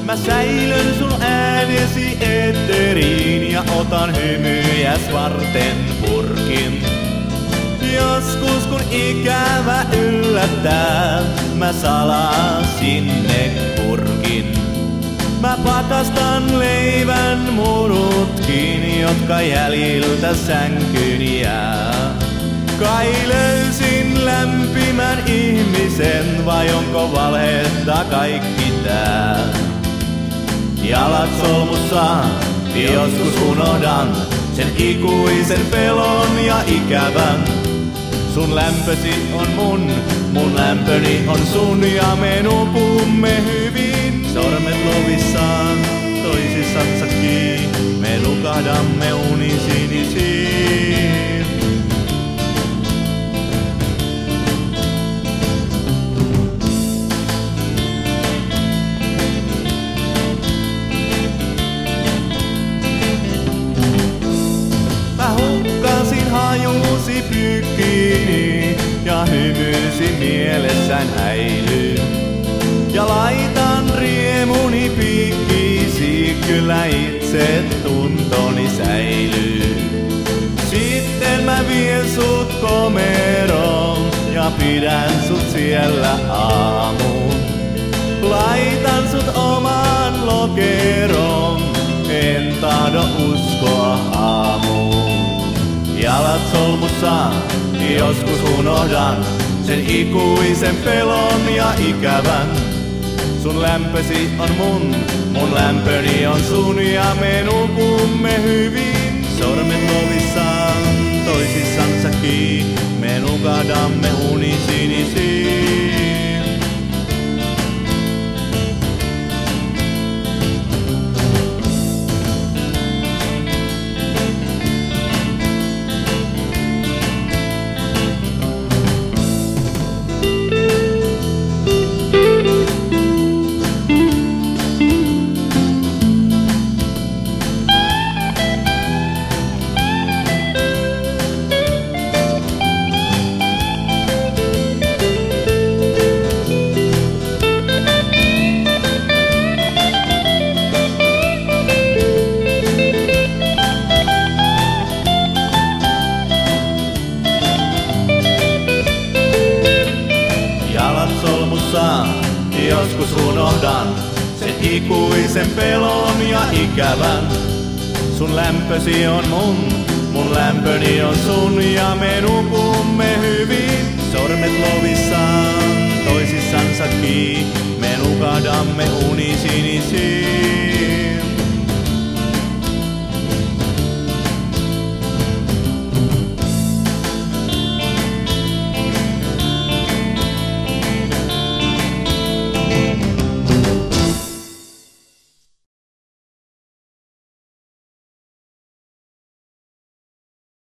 Mä säilön sun äänesi eetteriin ja otan hymyjäs varten purkin. Joskus kun ikävä yllättää, mä salaa sinne purkin. Mä pakastan leivän murutkin, jotka jäljiltä sänkyyn jää. Kai löysin lämpimän ihmisen, vai onko valhetta kaikki tää? Jalat solmussa, joskus unohdan sen ikuisen pelon ja ikävän. Sun lämpösi on mun lämpöni on sun ja me nukumme hyvin. Sormet lovissaan, toisissansa kiinni, me nukahdamme unisinisiin. Mä hukkasin hajusi pyykkiini ja hymysi mielessään häilyy. Ja laitan riemuni piikkiisi, kyllä itse tuntoni säilyy. Sitten mä vien sut komeroon ja pidän sut siellä aamuun. Laitan sut omaan lokeroon, en tahdo uskoa aamuun. Jalat solmussa, joskus unohdan sen ikuisen pelon ja ikävän. Sun lämpösi on mun lämpöni on sun ja me nukumme hyvin. Sormet lovissaan, toisissansa kiinni, me nukahdamme unisinisiin. Joskus unohdan sen ikuisen pelon ja ikävän. Sun lämpösi on mun lämpöni on sun ja me nukumme hyvin. Sormet lovissaan, toisissansa kiinni, me nukahdamme unisinisiin.